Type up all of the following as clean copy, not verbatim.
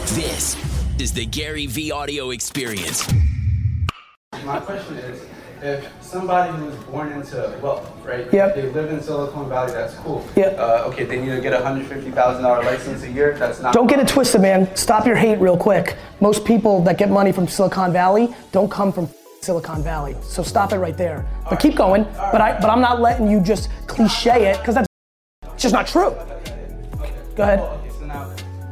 This is the Gary V audio experience. My question is, if somebody who's born into wealth, right? Yep. They live in Silicon Valley, that's cool. Yep. Okay, they need to get a $150,000 license a year, that's not. Don't get it twisted, man. Stop your hate real quick. Most people that get money from Silicon Valley don't come from Silicon Valley. So stop it right there. But keep going. But I'm not letting you just cliche it, because that's just not true. Go ahead. Well, okay, so now,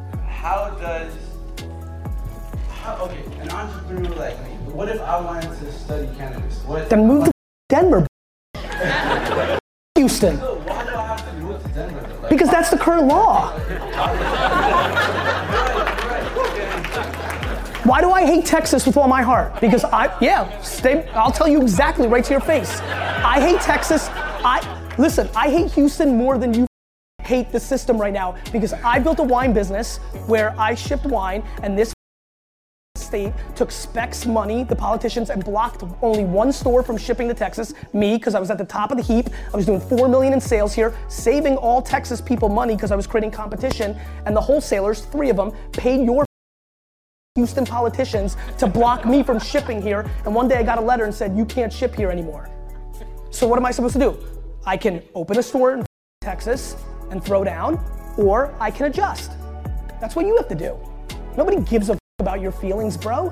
okay, an entrepreneur like me, what if I wanted to study cannabis? Then move to Denver. Houston. So why do I have to move to Denver? Like, Because that's the current law. Why do I hate Texas with all my heart? Because I'll tell you exactly right to your face. I hate Texas. Listen, I hate Houston more than you hate the system right now, because I built a wine business where I shipped wine, and this state took Specs money, the politicians, and blocked only one store from shipping to Texas, me, because I was at the top of the heap. I was doing $4 million in sales here, saving all Texas people money because I was creating competition, and the wholesalers, 3 of them, paid your Houston politicians to block me from shipping here, and one day I got a letter and said, you can't ship here anymore. So what am I supposed to do? I can open a store in Texas and throw down, or I can adjust. That's what you have to do. Nobody gives a f about your feelings, bro.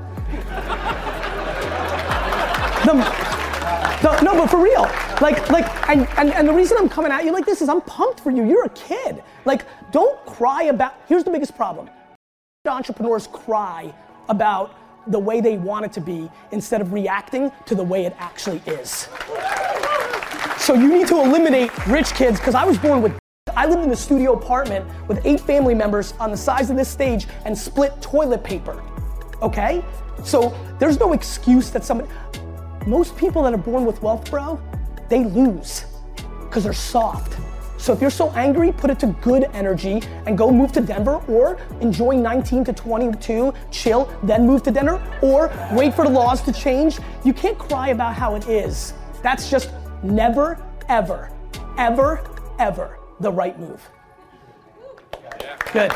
No, but for real. And the reason I'm coming at you like this is I'm pumped for you. You're a kid. Like, don't cry about, here's the biggest problem. Entrepreneurs cry about the way they want it to be instead of reacting to the way it actually is. So you need to eliminate rich kids, because I lived in a studio apartment with 8 family members on the size of this stage and split toilet paper, okay? So there's no excuse that most people that are born with wealth, bro, they lose because they're soft. So if you're so angry, put it to good energy and go move to Denver, or enjoy 19 to 22, chill, then move to Denver, or wait for the laws to change. You can't cry about how it is. That's just never, ever, ever, ever the right move. Good.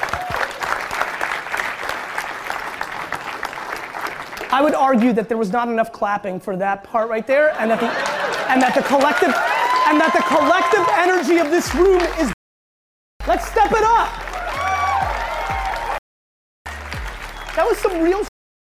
I would argue that there was not enough clapping for that part right there, and that the collective energy of this room is. Let's step it up. That was some real.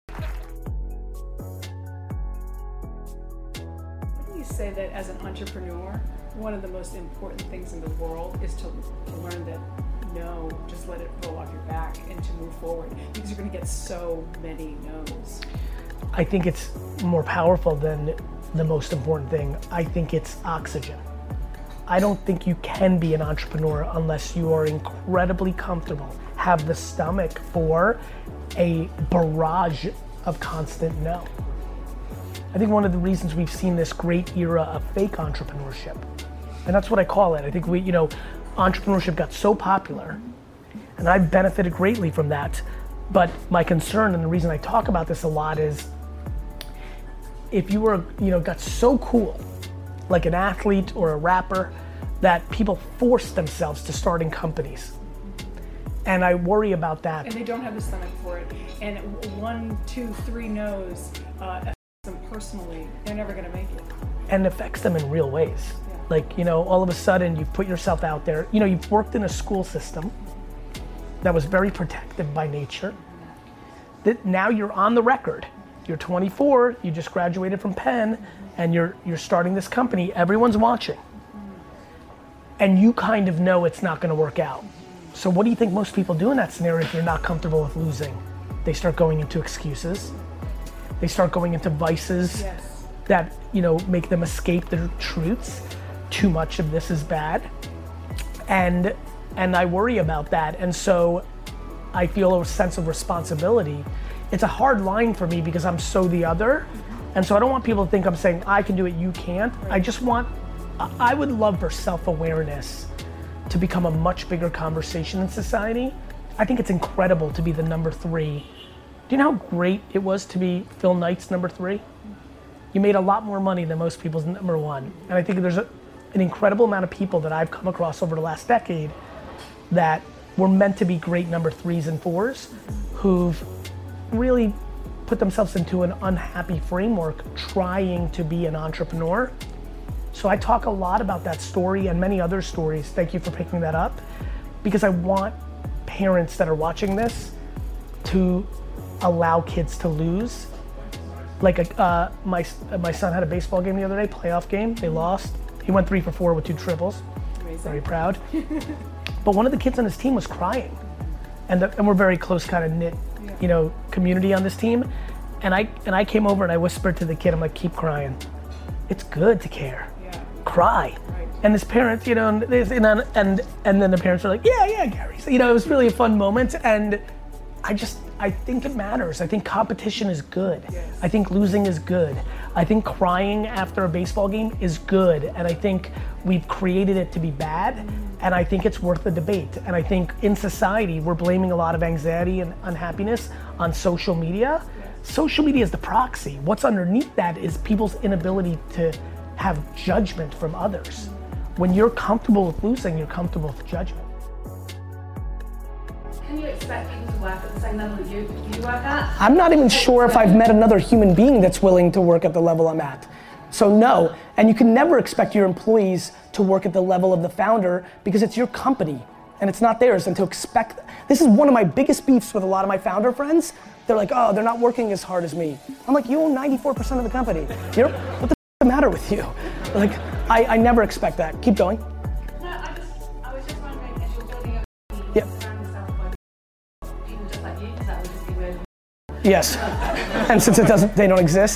Wouldn't you say that as an entrepreneur, one of the most important things in the world is to learn that no, just let it roll off your back and to move forward, because you're going to get so many no's. I think it's more powerful than the most important thing. I think it's oxygen. I don't think you can be an entrepreneur unless you are incredibly comfortable, have the stomach for a barrage of constant no. I think one of the reasons we've seen this great era of fake entrepreneurship, and that's what I call it. I think entrepreneurship got so popular, and I've benefited greatly from that. But my concern, and the reason I talk about this a lot, is if you were, got so cool, like an athlete or a rapper, that people force themselves to starting companies. And I worry about that. And they don't have the stomach for it. And 1, 2, 3 no's affects them personally. They're never gonna make it. And it affects them in real ways. Yeah. Like, all of a sudden you've put yourself out there. You've worked in a school system that was very protective by nature. That now you're on the record. You're 24, you just graduated from Penn, and you're starting this company. Everyone's watching. And you kind of know it's not gonna work out. So what do you think most people do in that scenario if they're not comfortable with losing? They start going into excuses. They start going into vices that, make them escape their truths. Too much of this is bad. And I worry about that. And so I feel a sense of responsibility. It's a hard line for me because I'm so the other. And so I don't want people to think I'm saying I can do it, you can't. I would love for self-awareness to become a much bigger conversation in society. I think it's incredible to be the number 3. Do you know how great it was to be Phil Knight's number 3? You made a lot more money than most people's number 1. And I think there's an incredible amount of people that I've come across over the last decade that were meant to be great number 3s and 4s, who've really put themselves into an unhappy framework trying to be an entrepreneur. So I talk a lot about that story and many other stories. Thank you for picking that up, because I want parents that are watching this to allow kids to lose. Like my son had a baseball game the other day, playoff game, they lost. He went 3 for 4 with 2 triples. Amazing. Very proud. But one of the kids on his team was crying. And we're very close, kind of knit, you know, community on this team. And I came over and I whispered to the kid, I'm like, keep crying. It's good to care. Yeah. Cry. Right. And this parent, you know, and then the parents were like, yeah, Gary. So, you know, it was really a fun moment. And I think it matters. I think competition is good. Yes. I think losing is good. I think crying after a baseball game is good. And I think we've created it to be bad. And I think it's worth the debate. And I think in society, we're blaming a lot of anxiety and unhappiness on social media. Yes. Social media is the proxy. What's underneath that is people's inability to have judgment from others. When you're comfortable with losing, you're comfortable with judgment. Can you expect people to work at the same level that you work at? I'm not even sure if I've met another human being that's willing to work at the level I'm at. So no, and you can never expect your employees to work at the level of the founder because it's your company and it's not theirs. And to expect, this is one of my biggest beefs with a lot of my founder friends. They're like, oh, they're not working as hard as me. I'm like, you own 94% of the company. What the f is the matter with you? Like, I never expect that. Keep going. No, I was just wondering if you're building a company, yep. surround yourself by people just like you, because that would just be weird. Yes, and since they don't exist.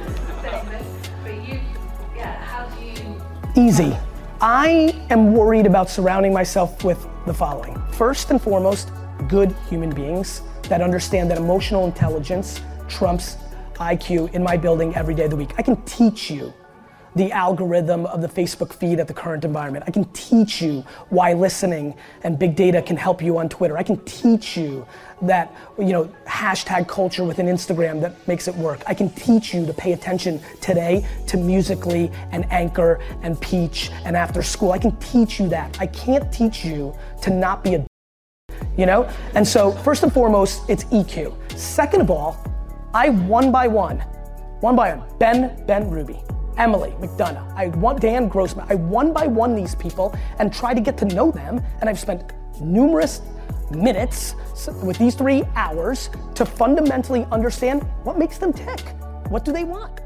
Easy. I am worried about surrounding myself with the following. First and foremost, good human beings that understand that emotional intelligence trumps IQ in my building every day of the week. I can teach you the algorithm of the Facebook feed at the current environment. I can teach you why listening and big data can help you on Twitter. I can teach you that, you know, hashtag culture within Instagram that makes it work. I can teach you to pay attention today to Musical.ly and Anchor and Peach and After School. I can teach you that. I can't teach you to not be a, you know? And so first and foremost, it's EQ. Second of all, I one by one, Ben Ruby, Emily McDonough, Dan Grossman, I one by one these people and try to get to know them, and I've spent numerous minutes with these 3 hours to fundamentally understand what makes them tick. What do they want?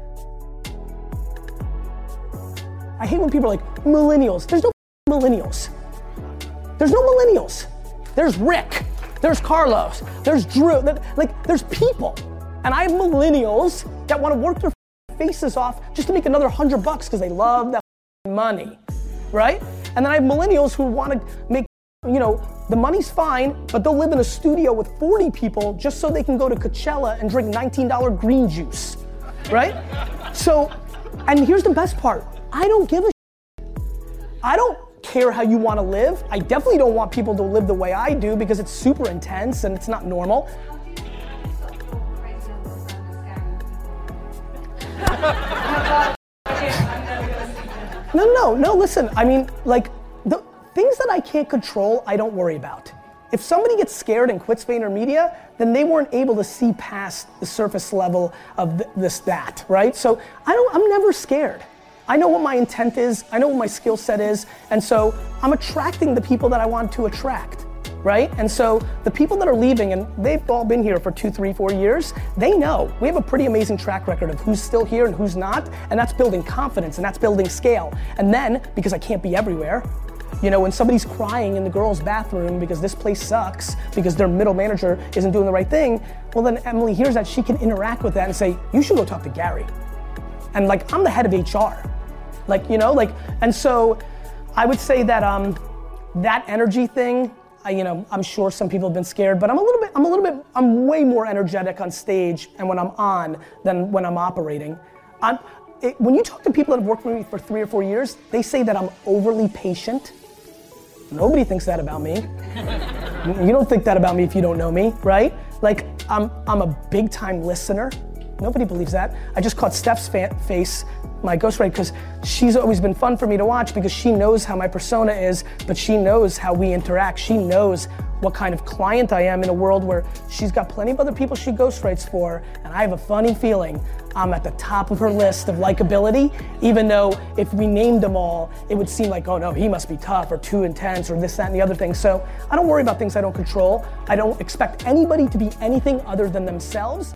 I hate when people are like, millennials. There's no millennials. There's no millennials. There's Rick, there's Carlos, there's Drew, like there's people. And I have millennials that want to work their faces off just to make another $100 because they love that money, right? And then I have millennials who want to make, you know, the money's fine, but they'll live in a studio with 40 people just so they can go to Coachella and drink $19 green juice, right? So, and here's the best part. I don't give a I don't care how you want to live. I definitely don't want people to live the way I do because it's super intense and it's not normal. No, listen, I mean, like, the things that I can't control, I don't worry about. If somebody gets scared and quits VaynerMedia, then they weren't able to see past the surface level of that, right? So I'm never scared. I know what my intent is, I know what my skill set is, and so I'm attracting the people that I want to attract, right? And so the people that are leaving, and they've all been here for 2, 3, 4 years, they know. We have a pretty amazing track record of who's still here and who's not, and that's building confidence, and that's building scale. And then, because I can't be everywhere, you know, when somebody's crying in the girls' bathroom because this place sucks, because their middle manager isn't doing the right thing, well then Emily hears that, she can interact with that and say, you should go talk to Gary. And like, I'm the head of HR. Like, you know, like, and so I would say that that energy thing, you know, I'm sure some people have been scared, but I'm way more energetic on stage and when I'm on than when I'm operating. When you talk to people that have worked with me for 3 or 4 years, they say that I'm overly patient. Nobody thinks that about me. You don't think that about me if you don't know me, right? Like, I'm a big time listener. Nobody believes that. I just caught Steph's face, my ghostwriter, because she's always been fun for me to watch because she knows how my persona is, but she knows how we interact. She knows what kind of client I am in a world where she's got plenty of other people she ghostwrites for, and I have a funny feeling I'm at the top of her list of likability, even though if we named them all, it would seem like, oh no, he must be tough or too intense or this, that, and the other thing. So I don't worry about things I don't control. I don't expect anybody to be anything other than themselves.